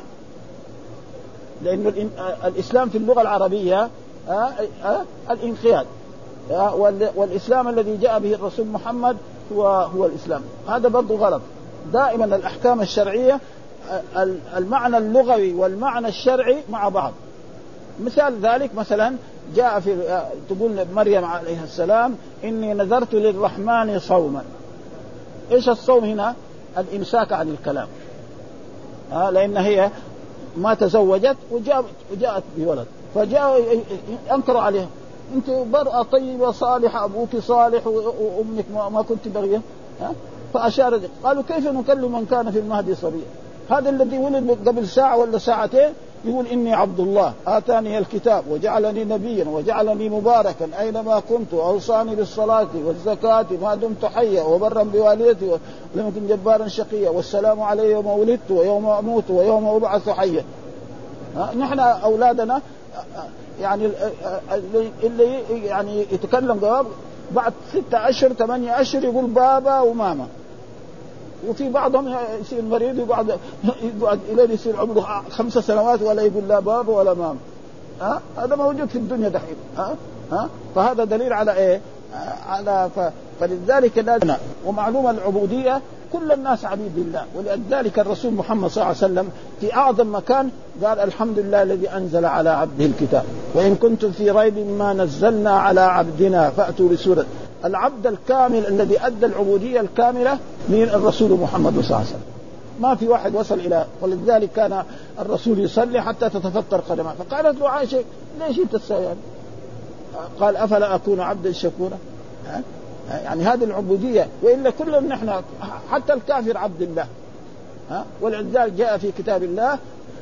لأن الإسلام في اللغة العربية آه آه الانقياد، آه والإسلام الذي جاء به الرسول محمد هو هو الإسلام. هذا برضو غلط. دائما الأحكام الشرعية المعنى اللغوي والمعنى الشرعي مع بعض. مثال ذلك مثلا جاء في تقول مريم عليه السلام إني نذرت للرحمن صوما. إيش الصوم هنا؟ الإمساك عن الكلام، آه لأن هي ما تزوجت وجاءت وجاءت بولد، فجاء أنكروا عليها أنت برأة طيبة صالحة أبوك صالح وأمك ما كنت بغية. فأشارت قالوا كيف نكلم من كان في المهد صبيا؟ هذا الذي ولد قبل ساعة ولا ساعتين يقول إني عبد الله آتاني الكتاب وجعلني نبيا وجعلني مباركا أينما كنت أوصاني بالصلاة والزكاة ما دمت حيا وبرا بوالدتي ولم يكن جبارا شقيا والسلام علي يوم ولدت ويوم أموت ويوم أبعث حيا. نحن أولادنا يعني اللي يعني يتكلم جواب بعد ستة أشهر ثمانية أشهر يقول بابا وماما، وفي بعضهم يصير مريض يقعد يقعد إلى يصير عمره خمس سنوات ولا يقول لا بابا ولا ماما. ها هذا موجود في الدنيا دحين. ها ها فهذا دليل على إيه؟ على ف... فلذلك لازم. ومعلومة العبودية كل الناس عبيد لله، ولذلك الرسول محمد صلى الله عليه وسلم في أعظم مكان قال الحمد لله الذي أنزل على عبده الكتاب وإن كنتم في ريب ما نزلنا على عبدنا فأتوا بسورة. العبد الكامل الذي أدى العبودية الكاملة من الرسول محمد صلى الله عليه وسلم، ما في واحد وصل إلى. ولذلك كان الرسول يصلي حتى تتفطر قدمه، فقالت له عائشة ليش انت تسوي؟ قال أفلا أكون عبدا شكورا؟ يعني هذه العبودية. وإلا كلنا نحن حتى الكافر عبد الله. ها ولذلك جاء في كتاب الله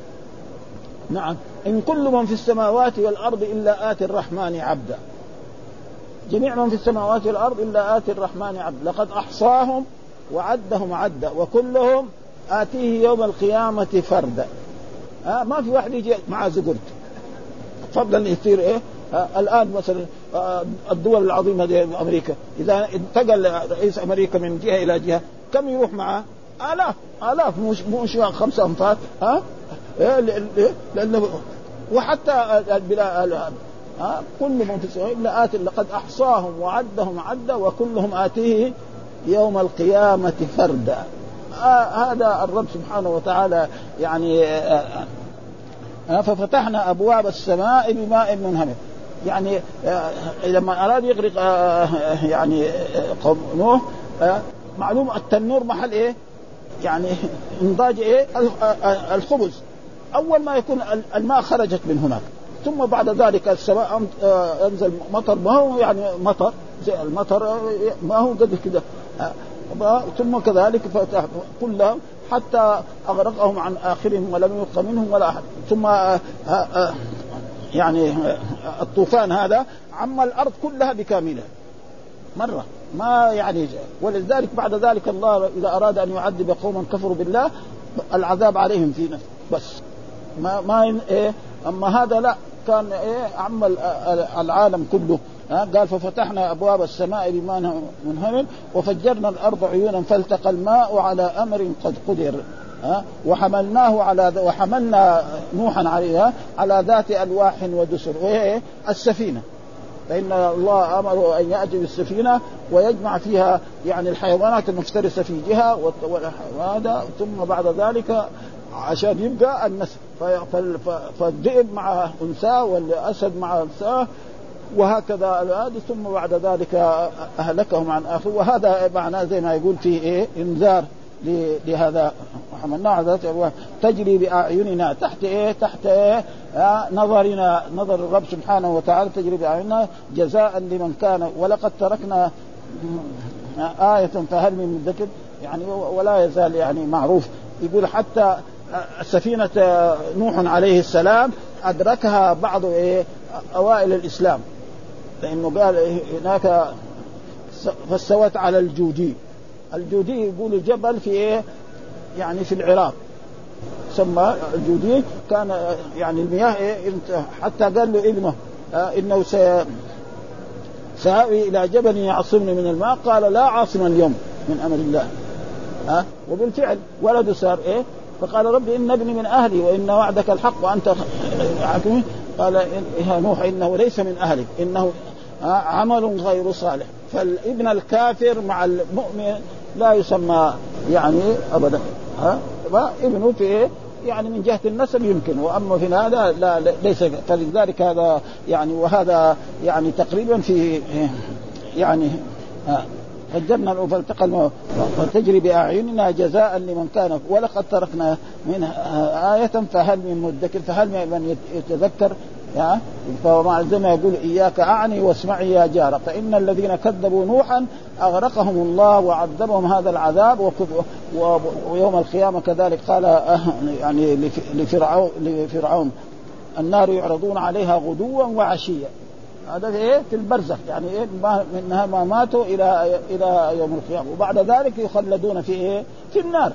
نعم إن كل من في السماوات والأرض إلا آتي الرحمن عبدا. جميع من في السماوات والأرض إلا آتي الرحمن عبدا لقد أحصاهم وعدهم عدا وكلهم آتيه يوم القيامة فردا. ها ما في واحد يجي مع زقرت فضلا يصير إيه. الآن مثلا الدول العظيمة دي أمريكا إذا انتقل رئيس أمريكا من جهة إلى جهة كم يروح معه؟ آلاف آلاف مش مش خمسة أنفار. ها لأنه وحتى البلاد ها كل من في السماء إلا آتي لقد أحصاهم وعدهم عدا وكلهم آتيه يوم القيامة فردا. آه هذا الرب سبحانه وتعالى يعني آه آه ففتحنا أبواب السماء بماء منهمر. يعني آه لما أراد يغرق آه يعني قوم نوح آه معلوم التنور محل إيه يعني انضاج إيه الخبز، أول ما يكون الماء خرجت من هناك، ثم بعد ذلك السماء أنزل مطر، ما هو يعني مطر زي المطر، ما هو قد كده، ثم كذلك فتح كلهم حتى أغرقهم عن آخرهم ولم يبق منهم ولا أحد. ثم يعني الطوفان هذا عم الأرض كلها بكاملها مرة، ما يعني. ولذلك بعد ذلك الله إذا أراد أن يعذب قوما كفروا بالله العذاب عليهم في نفسه بس، ما ما إيه. أما هذا لا، كان إيه عم العالم كله. قال ففتحنا أبواب السماء بماء منهمر وفجرنا الأرض عيونا فالتقى الماء على أمر قد قدر وحملناه على وحملنا نوحا عليها على ذات ألواح ودسر، وهي السفينة، فإن الله أمره أن يأتي بالسفينة ويجمع فيها يعني الحيوانات المفترسة في جهة وهذا، ثم بعد ذلك عشان يبقى النسل، فالذئب مع أنثى والأسد مع أنثى وهكذا الآد، ثم بعد ذلك أهلكهم عن آخر. وهذا معناه زي ما يقول فيه إيه إنذار لهذا. وحملنا على ذات تجري بأعيننا تحت إيه تحت إيه نظرنا، نظر الرب سبحانه وتعالى تجري بأعيننا جزاء لمن كان. ولقد تركنا آية فهل من مدكر، يعني ولا يزال يعني معروف. يقول حتى سفينة نوح عليه السلام أدركها بعض إيه أوائل الإسلام، لأنه قال هناك فاستوت على الجودي. الجودي يقول الجبل في إيه يعني في العراق، سمى الجودي، كان يعني المياه إيه حتى قال له ابنه آه إنه سآوي إلى جبل يعصمني من الماء، قال لا عاصم اليوم من أمر الله. ها وبالفعل ولده صار إيه، فقال ربي إن ابني من أهلي وإن وعدك الحق وأنت حكيم. قال يا نوح إنه ليس من أهلك، إنه عمل غير صالح. فالابن الكافر مع المؤمن لا يسمى يعني أبدا. ها ابنه في إيه يعني من جهة النسب يمكن، وأما في هذا لا ليس. فلذلك هذا يعني وهذا يعني تقريبا في يعني فجرنا فالتقى الماء وتجري بأعيننا جزاء لمن كان. ولقد تركنا منها آية فهل من مدكر، فهل من يتذكر. فمع زي ما يقول إياك أعني واسمعي يا جارة، فإن الذين كذبوا نوحا أغرقهم الله وعذبهم هذا العذاب. ويوم القيامة كذلك قال يعني لفرعون, لفرعون النار يعرضون عليها غدوا وعشيا. هذا إيه في البرزخ، يعني إيه منها ما ماتوا إلى إلى يوم القيامة، وبعد ذلك يخلدون في إيه في النار.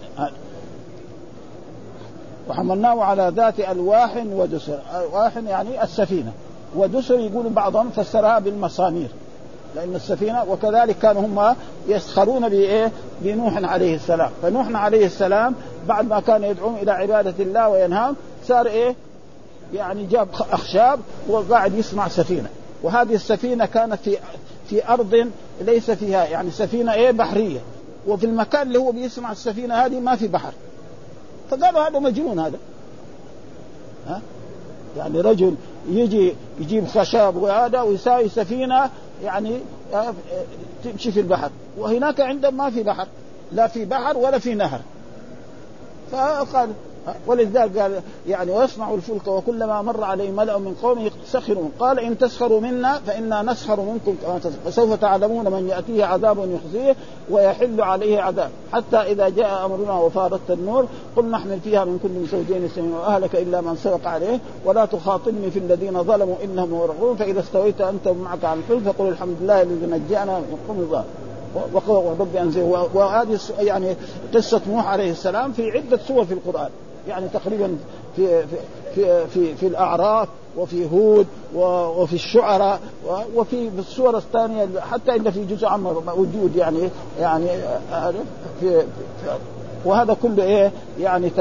وحملناه على ذات ألواح ودسر. ألواح يعني السفينة، ودسر يقول بعضهم فسرها بالمسامير لأن السفينة. وكذلك كانوا هم يسخرون بإيه بنوح عليه السلام. فنوح عليه السلام بعد ما كان يدعون إلى عبادة الله وينهاهم صار إيه يعني جاب أخشاب وقاعد يصنع سفينة. وهذه السفينة كانت في في أرض ليس فيها يعني سفينة إيه بحرية، وفي المكان اللي هو بيصنع السفينة هذه ما في بحر. فقالوا هذا مجنون هذا، ها يعني رجل يجي يجيب خشب وهذا ويساوي سفينة يعني تمشي في البحر، وهناك عندهم ما في بحر، لا في بحر ولا في نهر. فقال ولذلك قال يعني ويصنع الفلك وكلما مر عليه ملأ من قومه سخرون قال إن تسخروا منا فإنا نسخر منكم كما تسخرون فسوف تعلمون من يأتيه عذاب يخزيه ويحل عليه عذاب حتى إذا جاء أمرنا وفارت النور قل نحمل فيها من كل زوجين اثنين وأهلك إلا من سبق عليه ولا تخاطبني في الذين ظلموا إنهم مغرقون فإذا استويت أنت معك على الفلك فقل الحمد لله الذي نجانا من القوم الظالمين وقال رب أنزل. وهذه يعني قصة نوح عليه السلام في عدة سور في القرآن، يعني تقريبا في في في في, في الأعراف وفي هود وفي الشعراء وفي السور الثانية حتى إن في جزء عام وجود يعني يعني في وهذا كله إيه يعني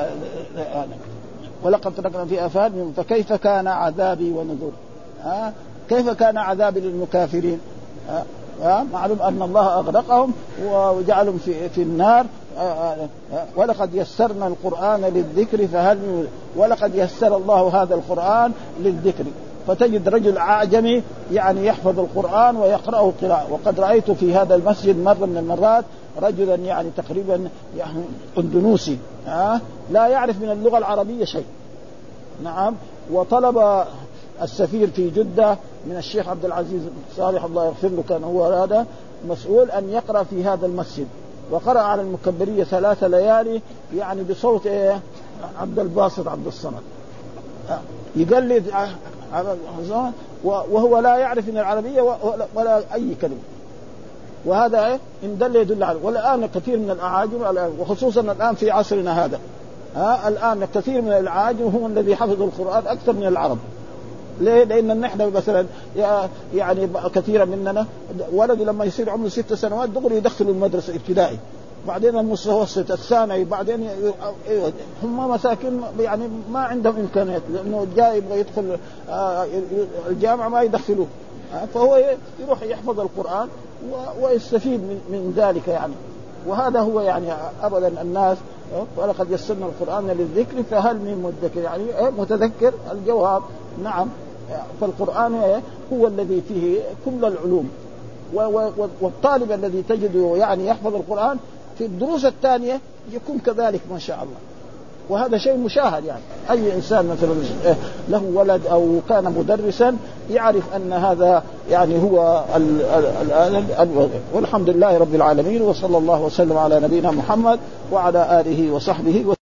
ولقد تركنا في آفاقهم فكيف كان عذابي ونذر. ها كيف كان عذابي للمكافرين؟ ها معلوم أن الله أغرقهم وجعلهم في في النار. ولقد يسرنا القرآن للذكر فهل ولقد يسر الله هذا القرآن للذكر فتجد رجل أعجمي يعني يحفظ القرآن ويقرأه قراءة. وقد رأيت في هذا المسجد مرة من المرات رجلا يعني تقريبا يعني أندونوسي آه لا يعرف من اللغة العربية شيء. نعم. وطلب السفير في جدة من الشيخ عبد العزيز صالح الله يغفر له، كان هو هذا مسؤول أن يقرأ في هذا المسجد، وقرأ على المكبرية ثلاث ليالي يعني بصوت إيه عبد الباسط عبد الصمد يقلد وهو لا يعرف من العربية ولا أي كلمة. وهذا إيه إن دل يدل على. والآن كثير من الأعاجم وخصوصا الآن في عصرنا هذا ها الآن كثير من الأعاجم هم الذي حفظوا القرآن أكثر من العرب. ليه؟ لأن نحن مثلا يعني كثيرا مننا ولد لما يصير عمره ست سنوات دغري يدخل المدرسة الابتدائي، بعدين المتوسط الثانوي، بعدين هم مساكين يعني ما عندهم إمكانيات لأنه جاي يبغى يدخل الجامعة ما يدخلوه، فهو يروح يحفظ القرآن ويستفيد من ذلك يعني. وهذا هو يعني أبدا الناس ولقد يسرنا القرآن للذكر فهل من مدكر يعني متذكر. الجواب نعم. فالقرآن هو الذي فيه كل العلوم، والطالب الذي تجده يعني يحفظ القرآن في الدروس الثانية يكون كذلك ما شاء الله. وهذا شيء مشاهد يعني. أي إنسان مثلا له ولد أو كان مدرسا يعرف أن هذا يعني هو ال ال ال والحمد لله رب العالمين، وصلى الله وسلم على نبينا محمد وعلى آله وصحبه.